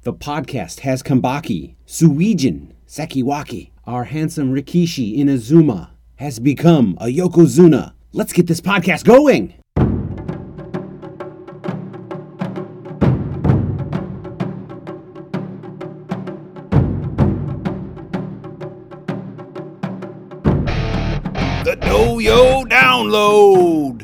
The podcast has Kambaki, Suijin, Sekiwaki. Our handsome Rikishi Inazuma has become a Yokozuna. Let's get this podcast going! The Doyo Download!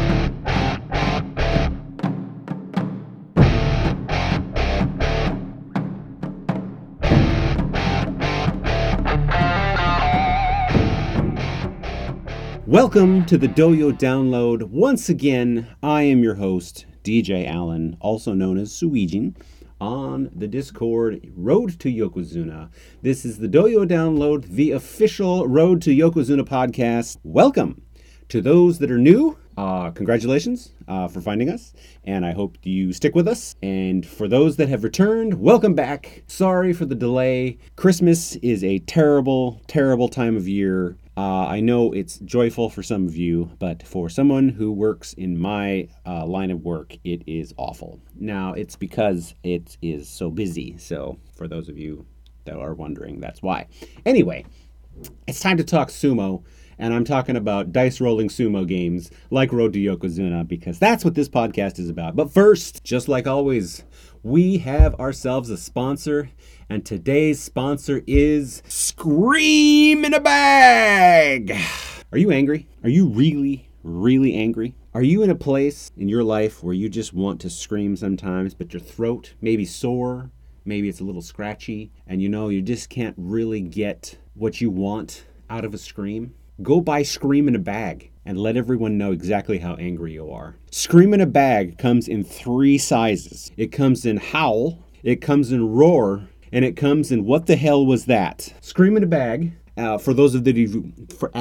Welcome to the Doyo Download. Once again, I am your host, DJ Allen, also known as Suijin, on the Discord Road to Yokozuna. This is the Doyo Download, the official Road to Yokozuna podcast. Welcome to those that are new. Congratulations for finding us, and I hope you stick with us. And for those that have returned, welcome back. Sorry for the delay. Christmas is a terrible, terrible time of year. I know it's joyful for some of you, but for someone who works in my line of work, it is awful. Now, it's because it is so busy. So for those of you that are wondering, that's why. Anyway, it's time to talk sumo, and I'm talking about dice rolling sumo games like Road to Yokozuna, because that's what this podcast is about. But first, just like always, we have ourselves a sponsor. And today's sponsor is Scream in a Bag. Are you angry? Are you really, really angry? Are you in a place in your life where you just want to scream sometimes, but your throat may be sore, maybe it's a little scratchy, and you just can't really get what you want out of a scream? Go buy Scream in a Bag and let everyone know exactly how angry you are. Scream in a Bag comes in 3 sizes. It comes in howl, it comes in roar, and it comes in what the hell was that? Scream in a Bag. For those of you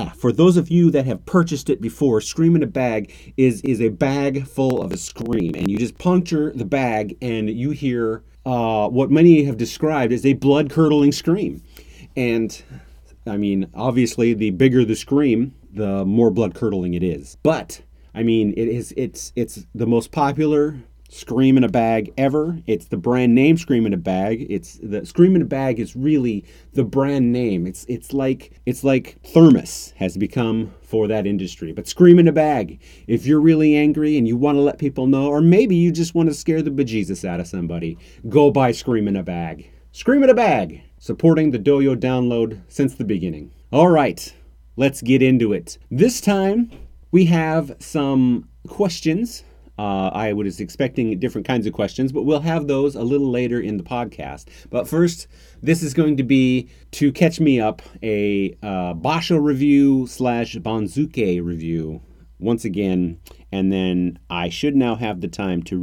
that have purchased it before, Scream in a Bag is a bag full of a scream, and you just puncture the bag, and you hear what many have described as a blood-curdling scream. And I mean, obviously, the bigger the scream, the more blood-curdling it is. But I mean, it's the most popular Scream in a Bag ever. It's the brand name Scream in a Bag. It's the Scream in a Bag is really the brand name. It's like Thermos has become for that industry. But Scream in a Bag, if you're really angry and you want to let people know, or maybe you just want to scare the bejesus out of somebody, go buy Scream in a Bag. Scream in a Bag, supporting the Doyo Download since the beginning. All right, let's get into it. This time we have some questions. I was expecting different kinds of questions, but we'll have those a little later in the podcast. But first, this is going to be to catch me up, a Basho review / Banzuke review once again, and then I should now have the time to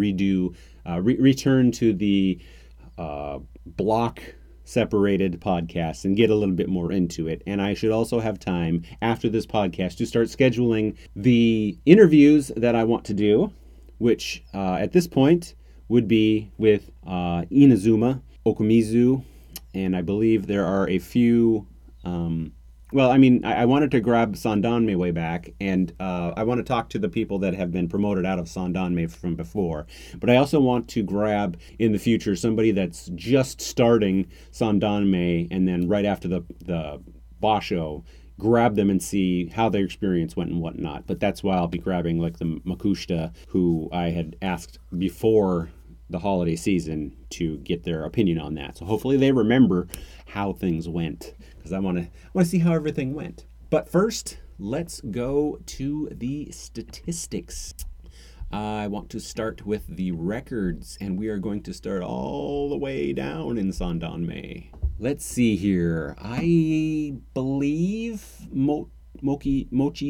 return to the block separated podcast and get a little bit more into it. And I should also have time after this podcast to start scheduling the interviews that I want to do, which at this point would be with Inazuma, Okumizu, and I believe there are a few, I wanted to grab Sandanme way back, and I want to talk to the people that have been promoted out of Sandanme from before, but I also want to grab, in the future, somebody that's just starting Sandanme, and then right after the Basho, grab them and see how their experience went and whatnot. But that's why I'll be grabbing like the Makushita, who I had asked before the holiday season to get their opinion on that. So hopefully they remember how things went, because I want to see how everything went. But first, let's go to the statistics. I want to start with the records, and we are going to start all the way down in Sandanme. Let's see here. I believe Mochiyuki?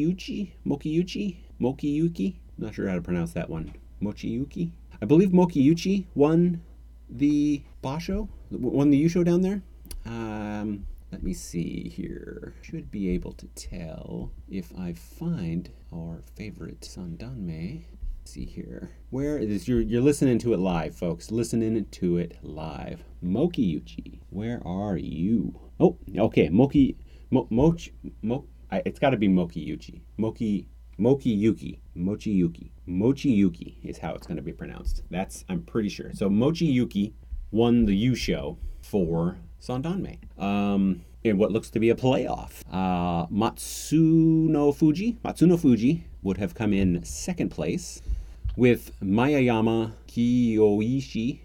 Not sure how to pronounce that one. Mochiyuki? I believe Mochiyuki won the Basho, won the Yusho down there. Let me see here. Should be able to tell if I find our favorite Sandanme. See here. Where is you're listening to it live, folks. Listening to it live. Mochiyuki, where are you? Oh, okay. It's got to be Mochiyuki. Mochiyuki is how it's going to be pronounced. I'm pretty sure. So Mochiyuki won the Yusho for Sandanme. In what looks to be a playoff. Matsuno Fuji would have come in second place, with Mayayama Kiyoishi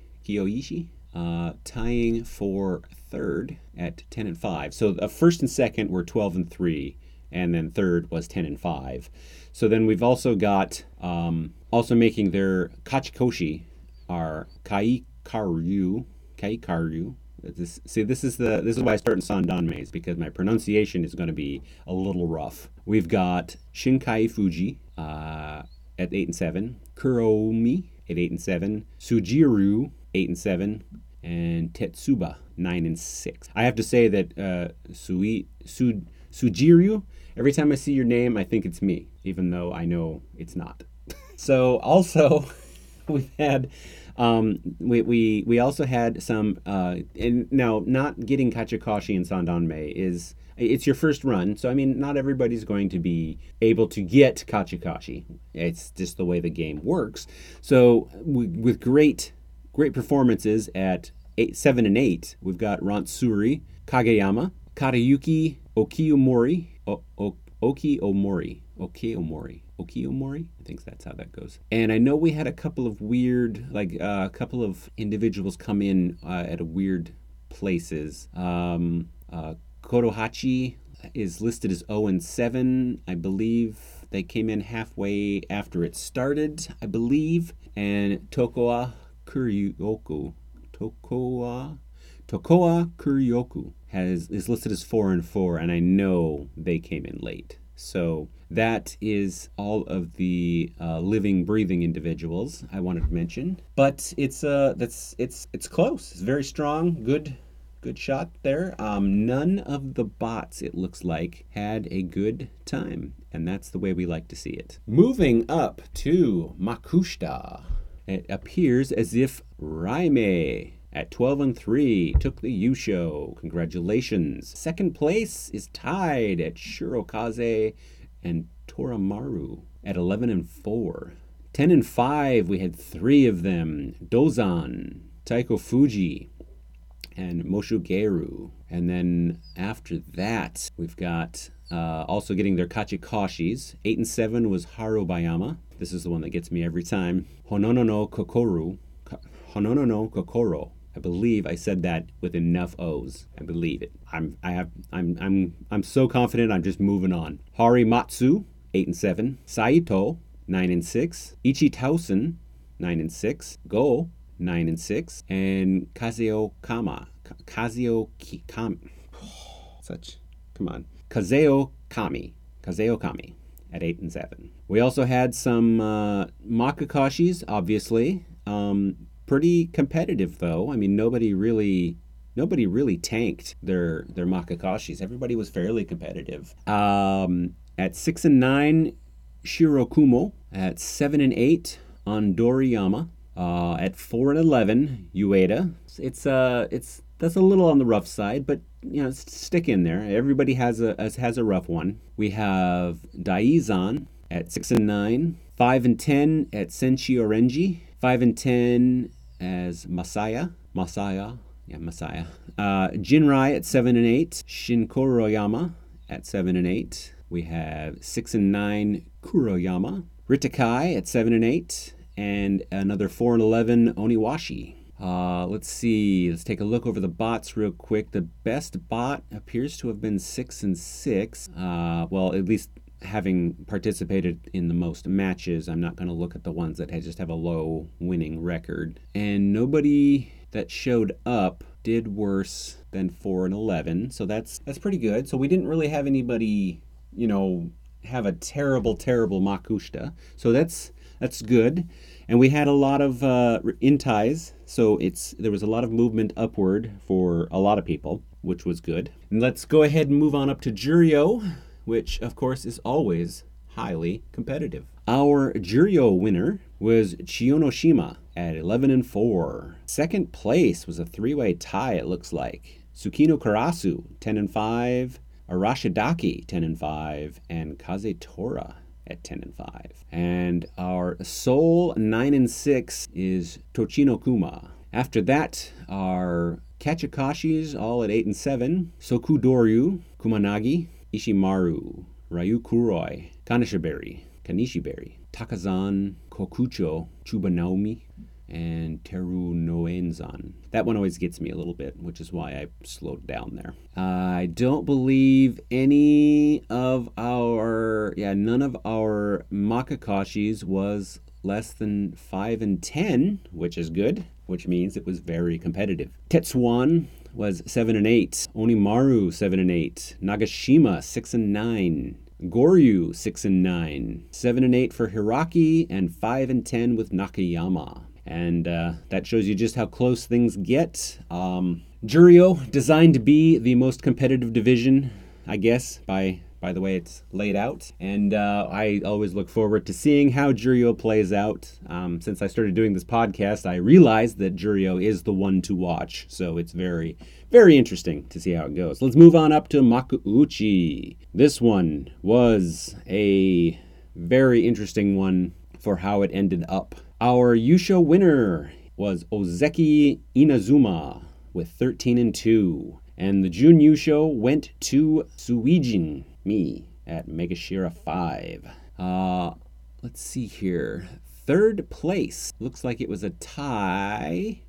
tying for third at 10-5. So first and second were 12-3, and then third was 10-5. So then we've also got also making their Kachikoshi are Kaikaru. This is why I start in Sandanme's, because my pronunciation is going to be a little rough. We've got Shinkai Fuji at 8-7, Kuromi at 8-7, Sujiru 8-7, and Tetsuba 9-6. I have to say that Sujiru, every time I see your name, I think it's me, even though I know it's not. So also we've had. We also had some, and now not getting Kachikoshi in Sandanme it's your first run, so I mean not everybody's going to be able to get Kachikoshi. It's just the way the game works. So with great performances at 7 and 8, we've got Rantsuri, Kageyama, Karayuki, Okiyomori, Okiyomori, I think that's how that goes. And I know we had a couple of weird, a couple of individuals come in at weird places. Korohachi is listed as 0-7. I believe they came in halfway after it started, I believe. And Tokoa Kuryoku is listed as 4-4, and I know they came in late. So that is all of the living, breathing individuals I wanted to mention. But it's close. It's very strong. Good shot there. None of the bots, it looks like, had a good time, and that's the way we like to see it. Moving up to Makushita, it appears as if Raime at 12-3 took the Yusho. Congratulations. Second place is tied at Shirokaze and Toramaru at 11-4. 10-5, we had 3 of them. Dozan, Taiko Fuji, and Moshugeru. And then after that, we've got also getting their Kachikoshis. 8-7 was Harubayama. This is the one that gets me every time. Honono no Kokoro. I believe I said that with enough O's. I believe it. I'm so confident. I'm just moving on. Harimatsu 8-7. Saito 9-6. Ichitausen 9-6. Go 9-6. And Kazeo Kami. Kazeo Kami at 8-7. We also had some Makakashis, obviously. Pretty competitive, though. I mean, nobody really tanked their Makakashis. Everybody was fairly competitive. At 6-9, Shirokumo. At 7-8, Andoriyama. At 4-11, Ueda. That's a little on the rough side, but stick in there. Everybody has a rough one. We have Daizan at 6-9, 5-10 at Senshi Orenji, 5-10 as Masaya. Jinrai at 7-8, Shinkoroyama at 7-8. We have 6-9 Kuroyama, Ritakai at 7-8, and another 4-11 Oniwashi. Let's see. Let's take a look over the bots real quick. The best bot appears to have been 6-6. Well, at least having participated in the most matches. I'm not going to look at the ones that just have a low winning record. And nobody that showed up did worse than 4-11. So that's pretty good. So we didn't really have anybody, have a terrible Makushita. So that's good. And we had a lot of intais, so there was a lot of movement upward for a lot of people, which was good. And let's go ahead and move on up to Juryo, which of course is always highly competitive. Our Juryo winner was Chiyonoshima at 11-4. Second place was a 3-way tie, it looks like. Tsukino Karasu 10-5, Arashidaki 10-5, and Kaze Tora at 10-5. And our sole 9-6 is Tochino Kuma After that are Kachikashis, all at 8 and 7. Sokudoryu, Kumanagi, Ishimaru, Ryu Kuroi, Kanishiberi, Takazan, Kokucho, Chubanaomi, and Teru Noenzan. That one always gets me a little bit, which is why I slowed down there. I don't believe none of our Makakashis was less than 5 and 10, which is good, which means it was very competitive. Tetsuan was 7 and 8. Onimaru 7 and 8. Nagashima 6 and 9. Goryu 6 and 9. 7 and 8 for Hiraki, and 5 and 10 with Nakayama. And that shows you just how close things get. Juryo, designed to be the most competitive division, I guess, by the way it's laid out. And I always look forward to seeing how Juryo plays out. Since I started doing this podcast, I realized that Juryo is the one to watch. So it's very, very interesting to see how it goes. Let's move on up to Makuuchi. This one was a very interesting one for how it ended up. Our Yusho winner was Ozeki Inazuma with 13 and 2. And the Jun Yusho went to Suijin, me, at Megashira 5. Let's see here. Third place. Looks like it was a tie.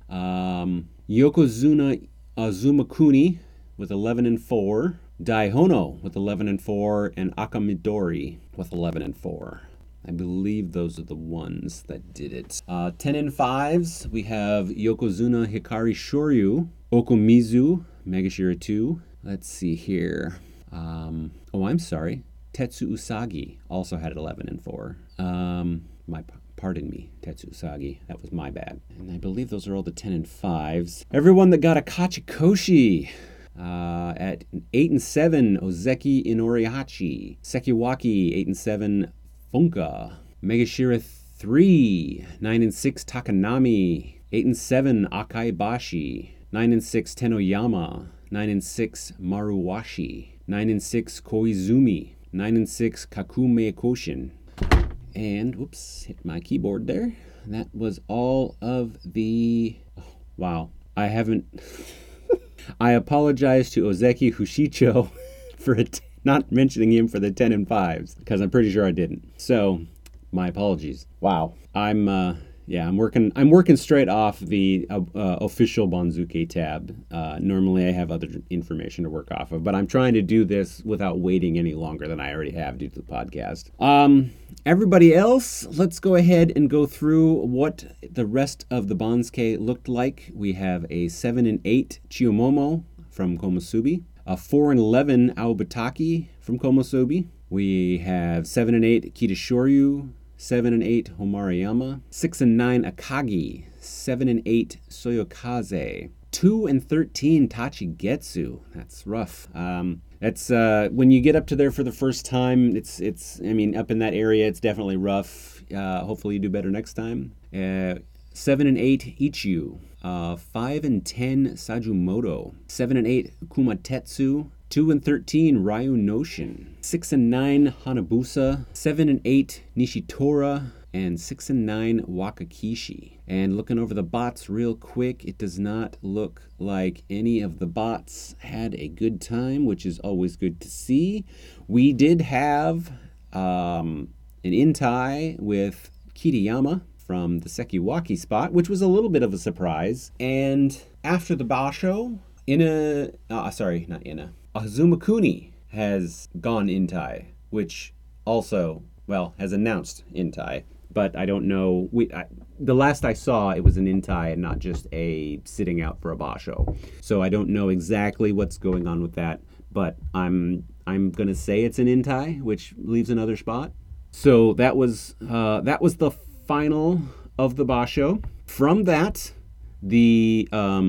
Yokozuna Azumakuni with 11 and 4. Daihono with 11 and 4. And Akamidori with 11 and 4. I believe those are the ones that did it. 10 and 5s, we have Yokozuna Hikari Shoryu, Okumizu, Megashira 2. Let's see here. I'm sorry. Tetsu Usagi also had 11 and 4. Pardon me, Tetsu Usagi. That was my bad. And I believe those are all the 10 and 5s. Everyone that got a Kachikoshi. At 8 and 7, Ozeki Inorihachi. Sekiwaki, 8 and 7, Funka. Megashira 3, 9 and 6, Takanami. 8 and 7, Akaibashi. 9 and 6, Tenoyama. 9 and 6, Maruwashi. 9 and 6, Koizumi. 9 and 6, Kakume Koshin. And, whoops, hit my keyboard there. That was all of the... Oh, wow. I haven't... I apologize to Ozeki Hushicho for not mentioning him for the 10 and 5s, because I'm pretty sure I didn't. So, my apologies. Wow. I'm working straight off the official Banzuke tab. Normally I have other information to work off of, but I'm trying to do this without waiting any longer than I already have due to the podcast. Everybody else, let's go ahead and go through what the rest of the Banzuke looked like. We have a 7 and 8 Chiyomomo from Komusubi, a 4 and 11 Aobataki from Komusubi. We have 7 and 8 Kitashoryu, 7 and 8 Homarayama, 6 and 9 Akagi, 7 and 8 Soyokaze, 2 and 13 Tachigetsu. That's rough. That's when you get up to there for the first time. It's up in that area, it's definitely rough. Hopefully you do better next time. 7 and 8 Ichiu, 5 and 10 Sajumoto, 7 and 8 Kumatetsu, 2 and 13 Ryu Noshin, 6 and 9 Hanabusa, 7 and 8 Nishitora, and 6 and 9 Wakakishi. And looking over the bots real quick, it does not look like any of the bots had a good time, which is always good to see. We did have an in-tie with Kitayama from the Sekiwaki spot, which was a little bit of a surprise. And after the Basho, Azumakuni has gone in-tie, which also, has announced in-tie. But I don't know. The last I saw, it was an in-tie and not just a sitting out for a Basho. So I don't know exactly what's going on with that. But I'm gonna say it's an in-tie, which leaves another spot. So that was the final of the Basho. From that, the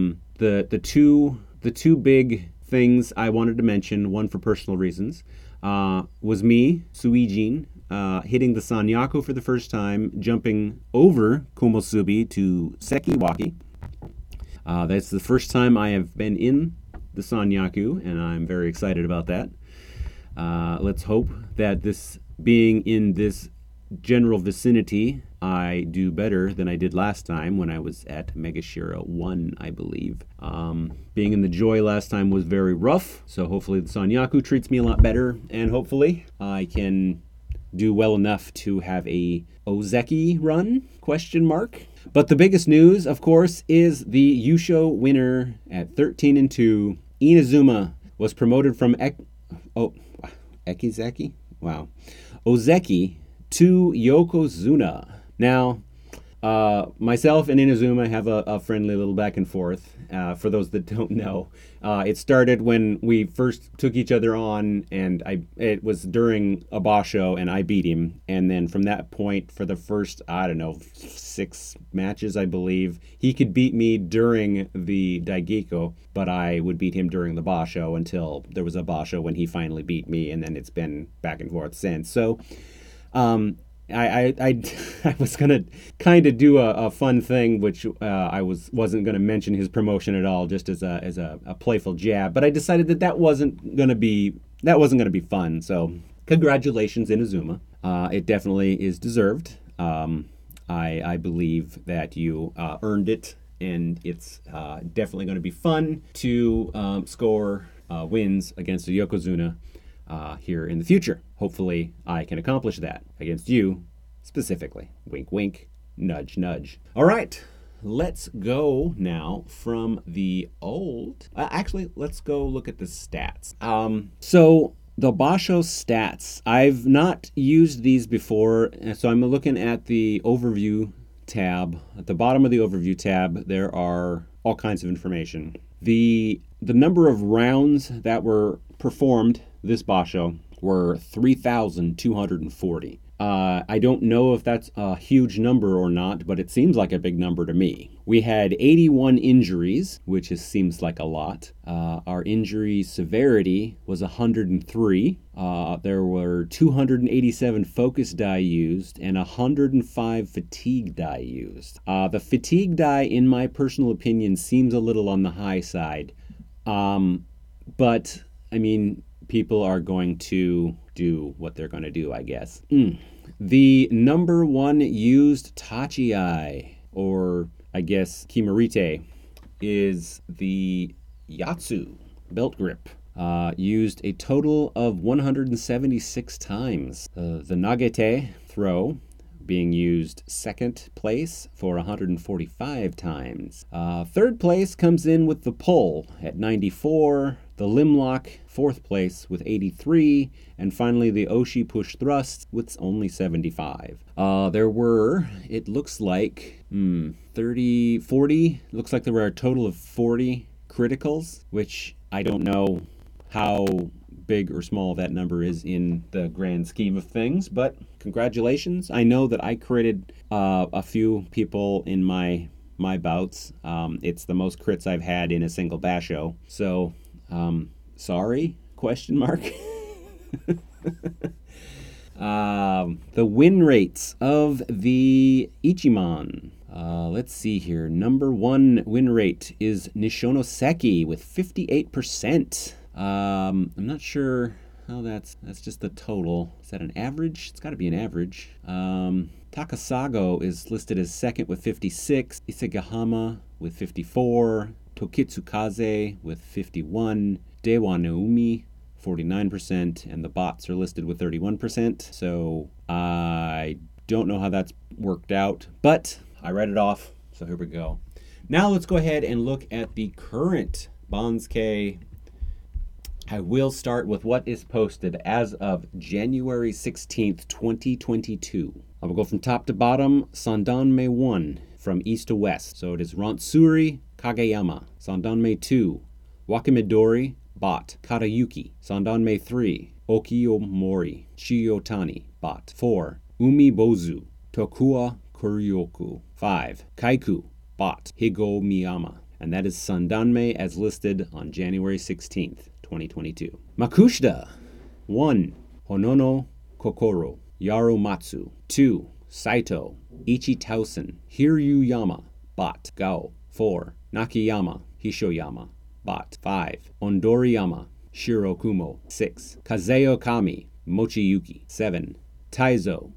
two big things I wanted to mention, one for personal reasons, was me, Suijin, hitting the Sanyaku for the first time, jumping over Komusubi to Sekiwaki. That's the first time I have been in the Sanyaku, and I'm very excited about that. Let's hope that this being in this general vicinity, I do better than I did last time when I was at Megashira 1, I believe. Being in the Joy last time was very rough, so hopefully the Sanyaku treats me a lot better, and hopefully I can do well enough to have a Ozeki run, question mark. But the biggest news, of course, is the Yusho winner at 13-2. Inazuma was promoted from Ekizeki? Wow. Ozeki to Yokozuna. Now, myself and Inazuma have a friendly little back and forth. For those that don't know, it started when we first took each other on, and it was during a Basho, and I beat him. And then from that point, for the first, 6 matches, I believe, he could beat me during the Daigeko, but I would beat him during the Basho until there was a Basho when he finally beat me, and then it's been back and forth since. So, I was gonna kind of do a fun thing, which I wasn't gonna mention his promotion at all, just as a playful jab. But I decided that wasn't gonna be fun. So congratulations, Inazuma. It definitely is deserved. I believe that you earned it, and it's definitely going to be fun to score wins against the Yokozuna here in the future. Hopefully I can accomplish that against you specifically. Wink, wink, nudge, nudge. All right, let's go now from the old... actually, let's go look at the stats. So the Basho stats, I've not used these before, so I'm looking at the overview tab. At the bottom of the overview tab, there are all kinds of information. The number of rounds that were performed this Basho were 3,240. I don't know if that's a huge number or not, but it seems like a big number to me. We had 81 injuries, which seems like a lot. Our injury severity was 103. There were 287 focus die used and 105 fatigue die used. The fatigue die, in my personal opinion, seems a little on the high side. But, I mean, people are going to do what they're going to do, I guess. The number one used Tachi-ai, or I guess Kimarite, is the Yatsu belt grip. Used a total of 176 times. The Nagete throw being used second place for 145 times. Third place comes in with the pull at 94. The Limlock, fourth place with 83, and finally the Oshi push thrust with only 75. There were, it looks like, 40, looks like there were a total of 40 criticals, which I don't know how big or small that number is in the grand scheme of things, but congratulations. I know that I critted a few people in my bouts. It's the most crits I've had in a single Basho, so... sorry? Question mark. The win rates of the Ichiman. Let's see here. Number one win rate is Nishonoseki with 58%. I'm not sure how that's just the total. Is that an average? It's got to be an average. Takasago is listed as second with 56. Isegahama with 54. Tokitsukaze with 51, Dewa Naomi 49%, and the bots are listed with 31%. So I don't know how that's worked out, but I read it off, so here we go. Now let's go ahead and look at the current Banzuke. I will start with what is posted as of January 16th, 2022. I will go from top to bottom. Sandanme 1 from east to west. So it is Rantsuri, Kageyama. Sandanme 2, Wakimidori, bot, Karayuki. Sandanme 3, Okiyomori, Chiyotani, bot. 4, Umibozu, Tokua Kuryoku. 5, Kaiku, bot, Higomiyama. And that is Sandanme as listed on January 16th, 2022. Makushita. 1, Honono Kokoro, Yaromatsu. 2, Saito, Ichi Tausen, Hiryuyama, bot, Gao. 4, Nakayama, Hishoyama, bot. 5, Ondoriyama, Shirokumo. 6, Kazeo Kami, Mochiyuki. 7, Taizo,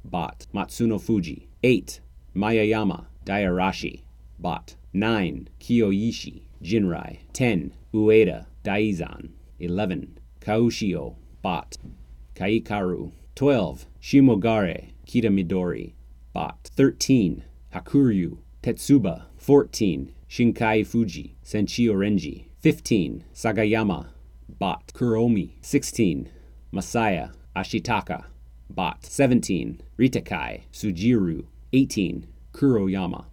bot. Matsuno Fuji. 8. Mayayama Dairashi, bot. 9. Kiyoishi Jinrai. 10. Ueda Daizan. 11. Kaushio, bot. Kaikaru. 12. Shimogare Kitamidori, bot. 13. Hakuryu Tetsuba. 14. Shinkai Fuji Senchio Renji. 15. Sagayama, bot. Kuromi. 16. Masaya Ashitaka, bot. 17. Ritakai Sujiru. 18. Kuroyama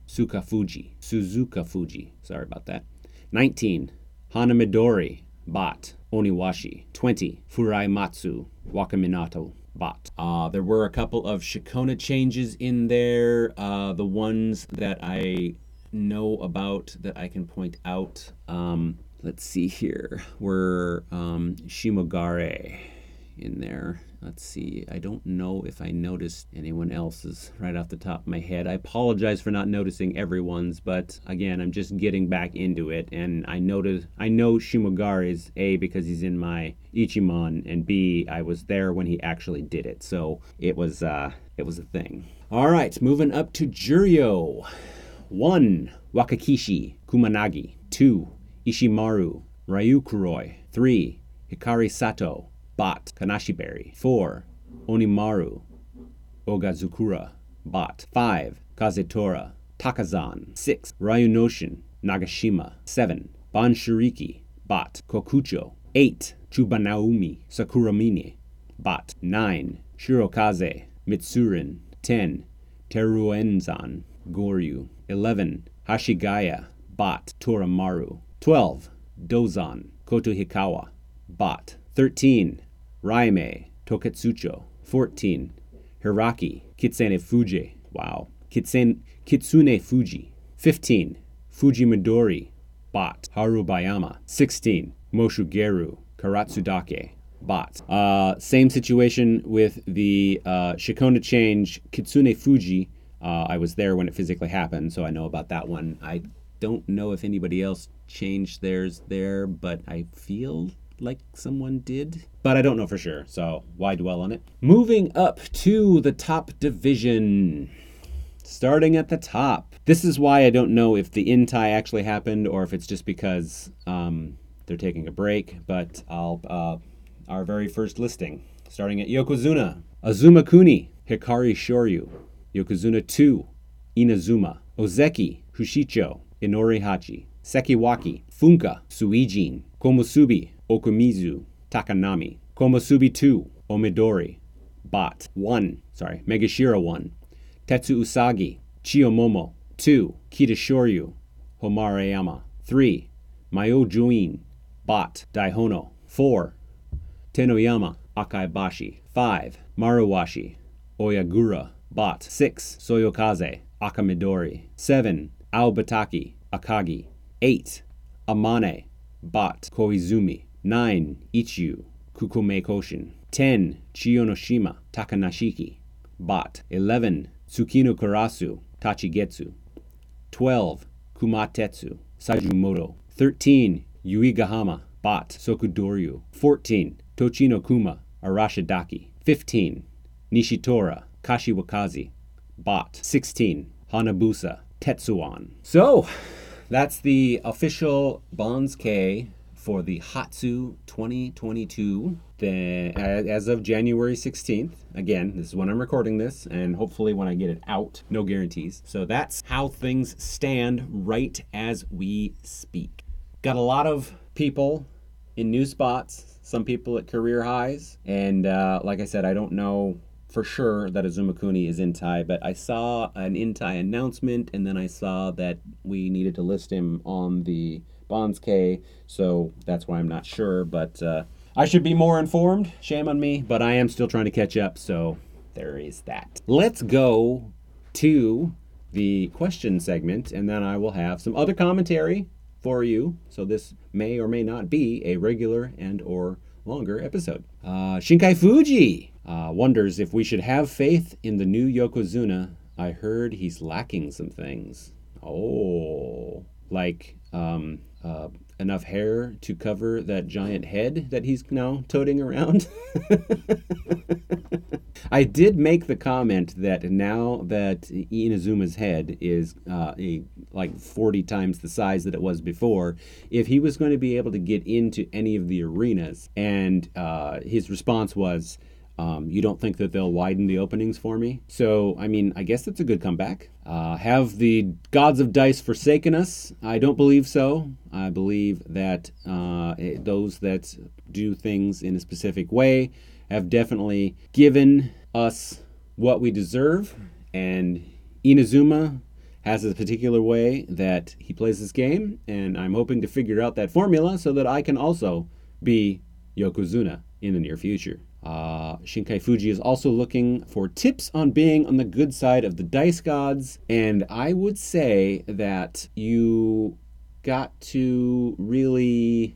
Suzuka Fuji. Sorry about that. 19. Hanamidori, bot. Oniwashi. 20. Furaimatsu Wakaminato, bot. There were a couple of Shikona changes in there. The ones that I know about that I can point out, let's see here, were Shimogare in there. Let's see. I don't know if I noticed anyone else's right off the top of my head. I apologize for not noticing everyone's, but again, I'm just getting back into it, and I know Shimogare's, A, because he's in my Ichimon, and B, I was there when he actually did it, so it was a thing. All right, moving up to Juryo. 1. Wakakishi Kumanagi. 2. Ishimaru Ryukuroi. 3. Hikari Sato, bot. Kanashiberi. 4. Onimaru Ogazukura, bot. 5. Kazetora Takazan. 6. Ryunoshin Nagashima. 7. Banshiriki, bot. Kokucho. 8. Chubanaumi Sakuramine, bot. 9. Shirokaze Mitsurin. 10. Teruenzan Goryu. 11. Hashigaya, bot. Toramaru. 12. Dozan Kotohikawa, bot. 13. Raime Toketsucho. 14. Hiraki Kitsune Fuji. Wow. Kitsune Fuji. 15. Fujimidori, bot. Harubayama. 16. Moshugeru Karatsudake, bot. Same situation with the Shikona change. Kitsune Fuji, I was there when it physically happened, so I know about that one. I don't know if anybody else changed theirs there, but I feel like someone did. But I don't know for sure, so why dwell on it? Moving up to the top division. Starting at the top. This is why I don't know if the Intai actually happened or if it's just because they're taking a break, but our very first listing. Starting at Yokozuna. Azuma Kuni, Hikari Shoryu. Yokozuna 2, Inazuma. Ozeki, Hushicho, Inorihachi. Sekiwaki, Funka, Suijin. Komusubi, Okumizu, Takanami. Komusubi 2, Omidori, bot. Megashira 1. Tetsu Usagi, Chiyomomo. 2, Kitashoryu, Homarayama. 3, Myojuin, bot. Daihono. 4, Tenoyama, Akaibashi. 5, Maruwashi, Oyagura, bot. 6, Soyokaze, Akamidori. 7, Aobataki, Akagi. 8, Amane, bot. Koizumi. 9, Ichiyu, Kukume Koshin. 10, Chiyonoshima, Takanashiki, bot. 11, Tsukino Karasu, Tachigetsu. 12, Kumatetsu, Sajumoto. 13, Yuigahama, bot. Sokudoryu. 14, Tochino Kuma, Arashidaki. 15, Nishitora, Kashiwakaze, bot. 16, Hanabusa, Tetsuan. So, that's the official Banzuke for the Hatsu 2022, as of January 16th. Again, this is when I'm recording this, and hopefully when I get it out, no guarantees. So that's how things stand right as we speak. Got a lot of people in new spots, some people at career highs, and like I said, I don't know for sure that Azuma Kuni is Intai, but I saw an Intai announcement, and then I saw that we needed to list him on the Banzuke, so that's why I'm not sure, but I should be more informed. Shame on me, but I am still trying to catch up, so there is that. Let's go to the question segment, and then I will have some other commentary for you, so this may or may not be a regular and or longer episode. Shinkai Fuji wonders if we should have faith in the new Yokozuna. I heard he's lacking some things. Oh, like enough hair to cover that giant head that he's now toting around. I did make the comment that now that Inazuma's head is like 40 times the size that it was before, if he was going to be able to get into any of the arenas, and his response was, you don't think that they'll widen the openings for me? So, I mean, I guess that's a good comeback. Have the gods of dice forsaken us? I don't believe so. I believe that those that do things in a specific way have definitely given us what we deserve, and Inazuma has a particular way that he plays this game, and I'm hoping to figure out that formula so that I can also be Yokozuna in the near future. Shinkai Fuji is also looking for tips on being on the good side of the dice gods, and I would say that you got to really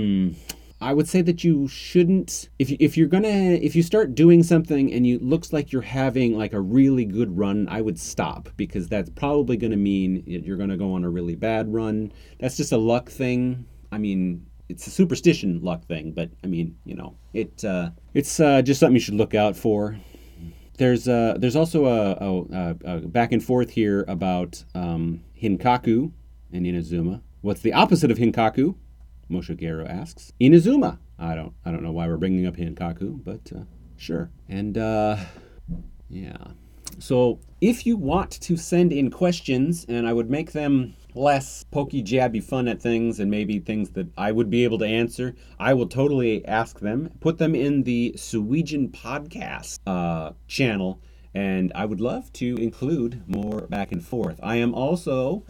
I would say that you shouldn't, if you start doing something and it looks like you're having like a really good run, I would stop, because that's probably going to mean you're going to go on a really bad run. That's just a luck thing. I mean, it's a superstition luck thing, but I mean, you know, it's just something you should look out for. There's also a back and forth here about Hinkaku and Inazuma. What's the opposite of Hinkaku? Moshiguro asks. Inazuma. I don't know why we're bringing up Hinkaku, but sure. And yeah. So if you want to send in questions, and I would make them less pokey jabby fun at things and maybe things that I would be able to answer, I will totally ask them. Put them in the Suijin podcast channel, and I would love to include more back and forth. I am also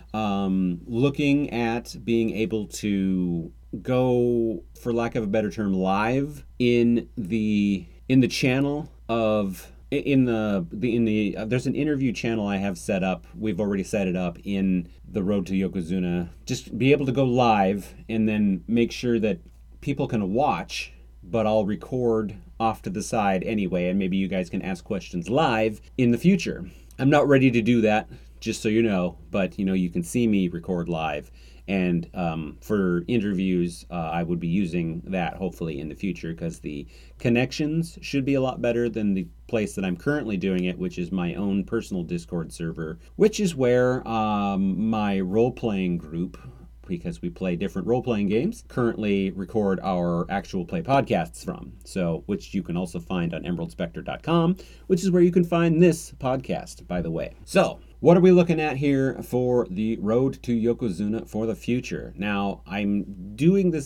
looking at being able to go, for lack of a better term, live in the channel of there's an interview channel I have set up. We've already set it up in the Road to Yokozuna. Just be able to go live and then make sure that people can watch, but I'll record off to the side anyway, and maybe you guys can ask questions live in the future. I'm not ready to do that, just so you know, but you know, you can see me record live, and for interviews I would be using that hopefully in the future, because the connections should be a lot better than the place that I'm currently doing it, which is my own personal Discord server, which is where my role-playing group, because we play different role-playing games, currently record our actual play podcasts from. So, which you can also find on emeraldspectre.com, which is where you can find this podcast, by the way. So, what are we looking at here for the Road to Yokozuna for the future? Now, I'm doing this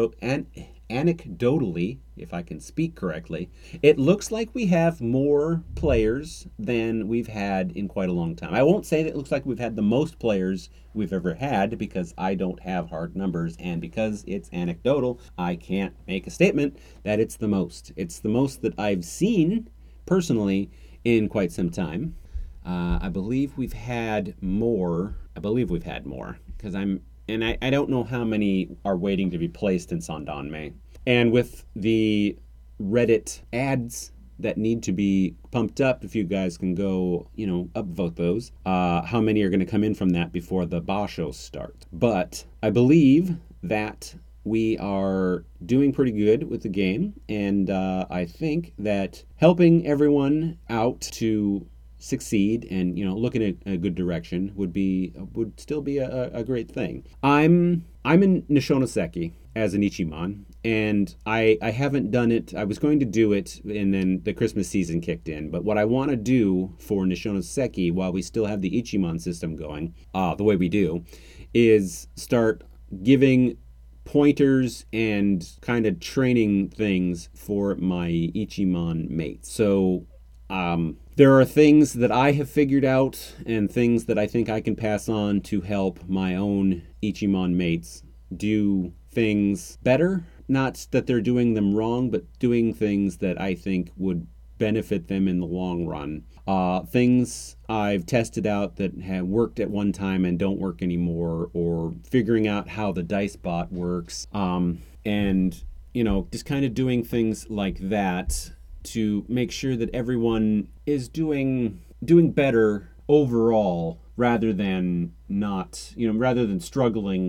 anecdotally, if I can speak correctly. It looks like we have more players than we've had in quite a long time. I won't say that it looks like we've had the most players we've ever had, because I don't have hard numbers, and because it's anecdotal, I can't make a statement that it's the most. It's the most that I've seen personally in quite some time. I believe we've had more, because I don't know how many are waiting to be placed in Sandanme. And with the Reddit ads that need to be pumped up, if you guys can go, upvote those, how many are going to come in from that before the Bashos start. But I believe that we are doing pretty good with the game, and I think that helping everyone out to succeed and look in a good direction would still be a great thing. I'm in Nishonoseki as an Ichiman, and I haven't done it. I was going to do it, and then the Christmas season kicked in. But what I want to do for Nishonoseki, while we still have the Ichiman system going the way we do, is start giving pointers and kind of training things for my Ichiman mates. So there are things that I have figured out and things that I think I can pass on to help my own Ichiman mates do things better. Not that they're doing them wrong, but doing things that I think would benefit them in the long run. Things I've tested out that have worked at one time and don't work anymore, or figuring out how the dice bot works, and just kind of doing things like that to make sure that everyone is doing better overall, rather than struggling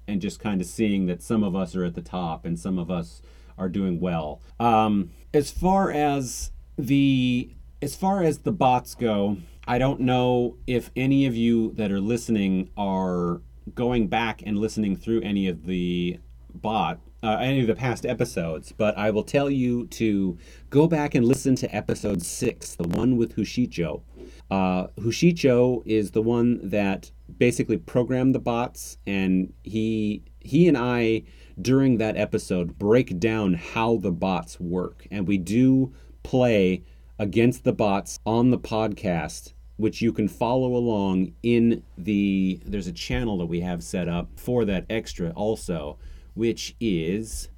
and just kind of seeing that some of us are at the top and some of us are doing well. As far as the bots go, I don't know if any of you that are listening are going back and listening through any of the past episodes, but I will tell you to go back and listen to episode 6, the one with Hushicho. Hushicho is the one that basically programmed the bots, and he and I, during that episode, break down how the bots work, and we do play against the bots on the podcast, which you can follow along there's a channel that we have set up for that extra also, which is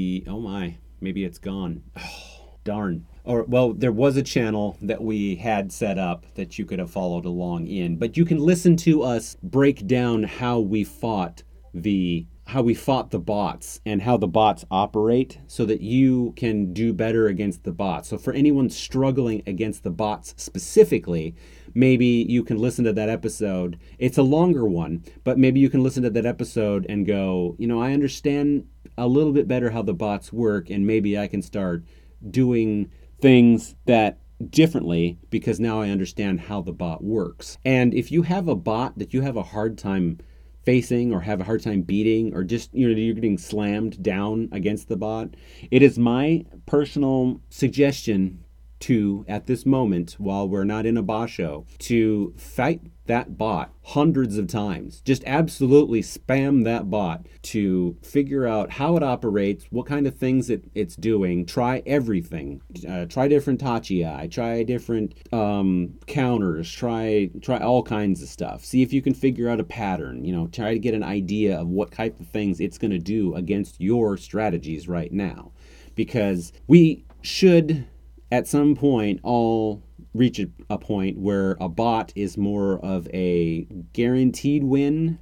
maybe it's gone. Oh, darn. There was a channel that we had set up that you could have followed along in, but you can listen to us break down how we fought the bots and how the bots operate so that you can do better against the bots. So for anyone struggling against the bots specifically, maybe you can listen to that episode. It's a longer one, but maybe you can listen to that episode and go, I understand a little bit better how the bots work, and maybe I can start doing things that differently because now I understand how the bot works. And if you have a bot that you have a hard time facing or have a hard time beating, or just you're getting slammed down against the bot, it is my personal suggestion to, at this moment, while we're not in a basho, to fight that bot hundreds of times. Just absolutely spam that bot to figure out how it operates, what kind of things it's doing. Try everything. Try different Tachi, try different counters, try all kinds of stuff. See if you can figure out a pattern. Try to get an idea of what type of things it's going to do against your strategies right now. Because we should, at some point, all reach a point where a bot is more of a guaranteed win,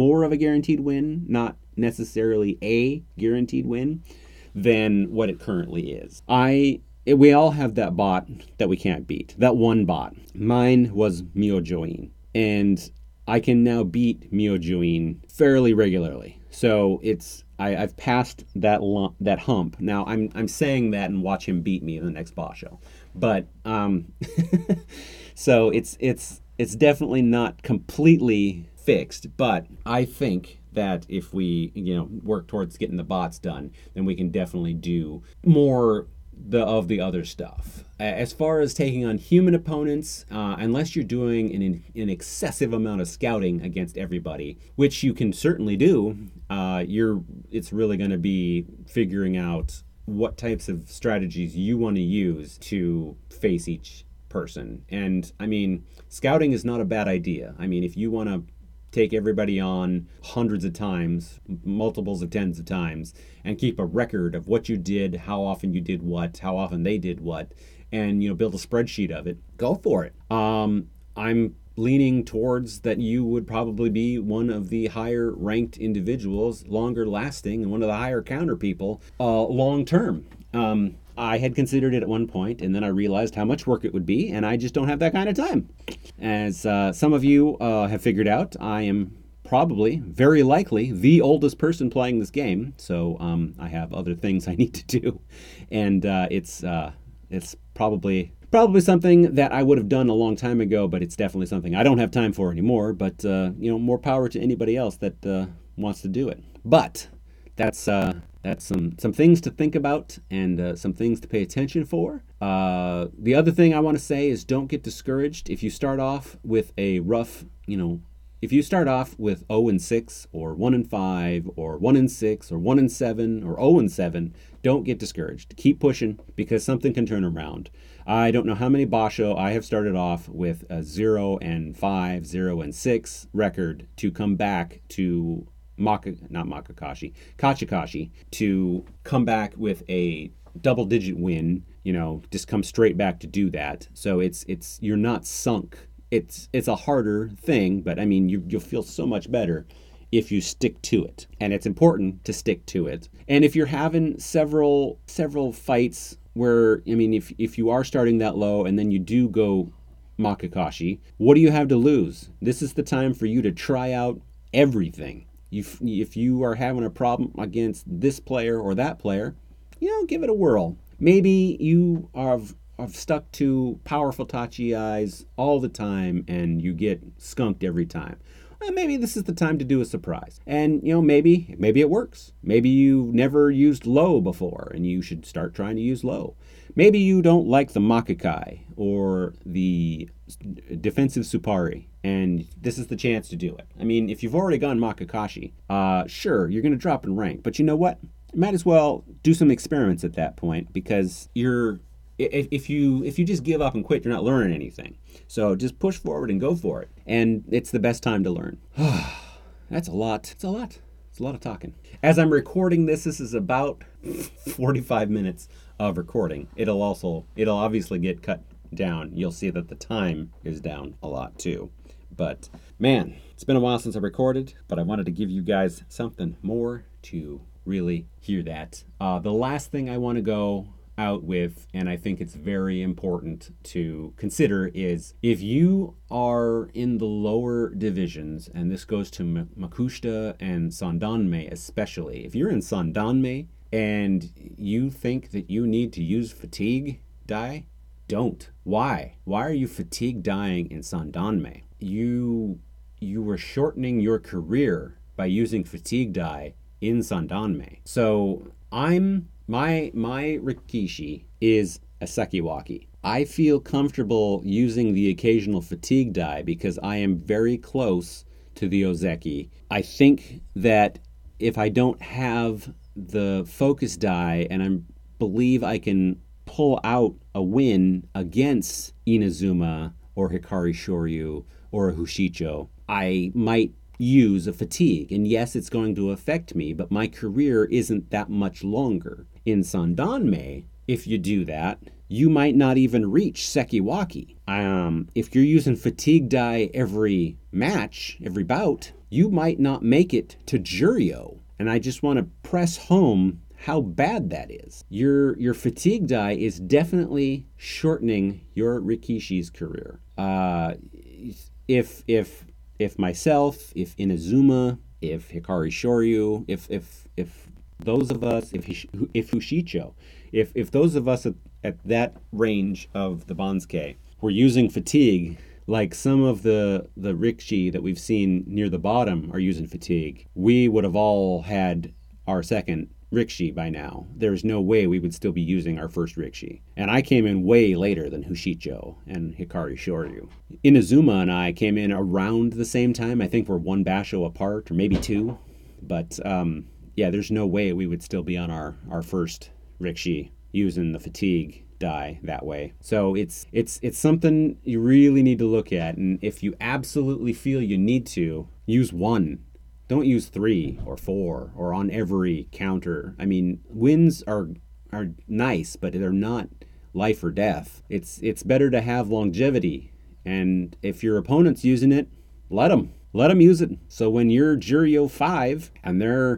not necessarily a guaranteed win, than what it currently is. We all have that bot that we can't beat, that one bot. Mine was Myojoin, and I can now beat Myojoin fairly regularly. So I've passed that hump. Now I'm saying that and watch him beat me in the next basho. But so it's definitely not completely fixed, but I think that if we work towards getting the bots done, then we can definitely do more of the other stuff. As far as taking on human opponents, unless you're doing an excessive amount of scouting against everybody, which you can certainly do, it's really going to be figuring out what types of strategies you want to use to face each person. And scouting is not a bad idea. If you want to take everybody on hundreds of times, multiples of tens of times, and keep a record of what you did, how often you did what, how often they did what, and build a spreadsheet of it, go for it. I'm leaning towards that you would probably be one of the higher ranked individuals, longer lasting, and one of the higher counter people long term. I had considered it at one point, and then I realized how much work it would be, and I just don't have that kind of time. As some of you have figured out, I am probably, very likely, the oldest person playing this game, so I have other things I need to do, and it's probably something that I would have done a long time ago, but it's definitely something I don't have time for anymore. But more power to anybody else that wants to do it. But that's some things to think about and some things to pay attention for. The other thing I want to say is don't get discouraged if you start off with a rough, if you start off with 0-6 or 1-5 or 1-6 or 1-7 or 0-7, don't get discouraged. Keep pushing because something can turn around. I don't know how many basho I have started off with a 0-5, 0-6 record to come back to Kachikashi, to come back with a double-digit win. Just come straight back to do that. So you're not sunk. It's a harder thing, but you'll feel so much better if you stick to it. And it's important to stick to it. And if you're having several fights where, if you are starting that low and then you do go Makakashi, what do you have to lose? This is the time for you to try out everything. if you are having a problem against this player or that player, give it a whirl. Maybe you have stuck to powerful Tachi eyes all the time and you get skunked every time. Well, maybe this is the time to do a surprise. And, maybe it works. Maybe you've never used low before and you should start trying to use low. Maybe you don't like the Makikai or the defensive Supari, and this is the chance to do it. I mean, if you've already gone Makakashi, sure, you're going to drop in rank. But you know what? You might as well do some experiments at that point, because if you just give up and quit, you're not learning anything. So just push forward and go for it. And it's the best time to learn. That's a lot. It's a lot of talking. As I'm recording this is about 45 minutes of recording. It'll obviously get cut down. You'll see that the time is down a lot too. But man, it's been a while since I recorded, but I wanted to give you guys something more to really hear that. The last thing I want to go out with, and I think it's very important to consider, is if you are in the lower divisions, and this goes to Makushita and Sandanme especially, if you're in Sandanme and you think that you need to use fatigue dye, don't. Why? Why are you fatigue dyeing in Sandanme? You were shortening your career by using fatigue dye in Sandanme. So my Rikishi is a Sekiwaki. I feel comfortable using the occasional fatigue dye because I am very close to the Ozeki. I think that if I don't have the focus dye and I believe I can pull out a win against Inazuma or Hikari Shoryu or a Hushicho, I might use a fatigue. And yes, it's going to affect me, but my career isn't that much longer. In Sandanme, if you do that, you might not even reach Sekiwaki. If you're using fatigue dye every match, every bout, you might not make it to Juryo. And I just want to press home how bad that is. Your fatigue dye is definitely shortening your Rikishi's career. If myself, if Inazuma, if Hikari Shoryu, if those of us, if Hushicho, if those of us at that range of the Bansuke were using fatigue, like some of the Rikishi that we've seen near the bottom are using fatigue, we would have all had our second Rikishi by now. There's no way we would still be using our first Rikishi. And I came in way later than Hushicho and Hikari Shoryu. Inazuma and I came in around the same time. I think we're one basho apart, or maybe two. But yeah, there's no way we would still be on our first Rikishi using the fatigue dye that way. So it's something you really need to look at. And if you absolutely feel you need to, use one. Don't use 3 or 4 or on every counter. I mean, wins are nice, but they're not life or death. It's better to have longevity. And if your opponent's using it, let them use it. So when you're Juryo 5 and they're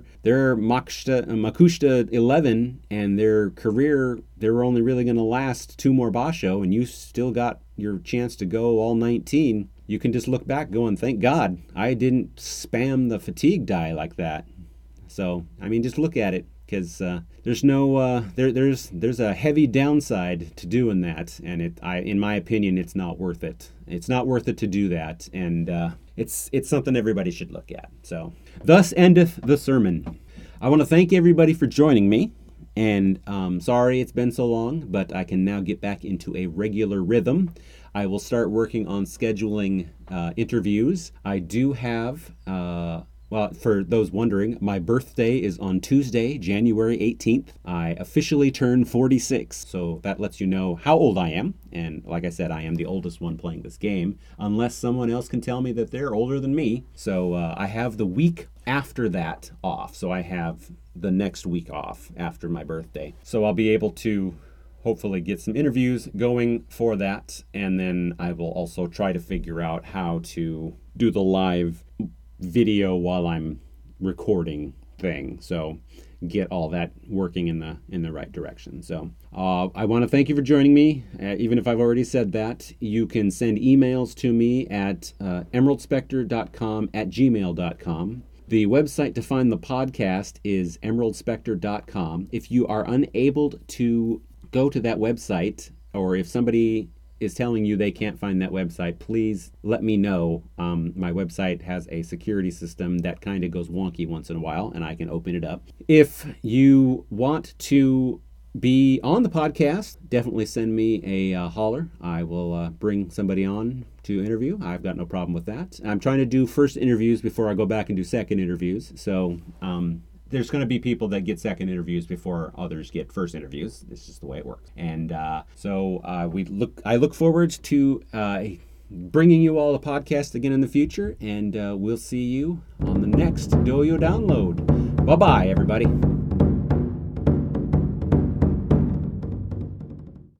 Makushita 11 and their career, they're only really going to last 2 more basho and you still got your chance to go all 19, you can just look back going, thank God I didn't spam the fatigue dye like that. So, I mean, just look at it, because there's no there's a heavy downside to doing that, and in my opinion, it's not worth it. It's not worth it to do that, and it's something everybody should look at. So, thus endeth the sermon. I want to thank everybody for joining me, and sorry it's been so long, but I can now get back into a regular rhythm. I will start working on scheduling interviews. I do have, well, for those wondering, my birthday is on Tuesday, January 18th. I officially turned 46, so that lets you know how old I am. And like I said, I am the oldest one playing this game, unless someone else can tell me that they're older than me. So I have the week after that off, so I have the next week off after my birthday. So I'll be able to hopefully get some interviews going for that, and then I will also try to figure out how to do the live video while I'm recording thing, so get all that working in the right direction. So I want to thank you for joining me. Even if I've already said that, you can send emails to me at emeraldspectre.com@gmail.com. The website to find the podcast is emeraldspectre.com. If you are unable to go to that website, or if somebody is telling you they can't find that website, please let me know. My website has a security system that kind of goes wonky once in a while, and I can open it up. If you want to be on the podcast, definitely send me a holler. I will bring somebody on to interview. I've got no problem with that. I'm trying to do first interviews before I go back and do second interviews. So there's going to be people that get second interviews before others get first interviews. This is just the way it works. And so I look forward to bringing you all a podcast again in the future. And we'll see you on the next Doyo Download. Bye-bye, everybody.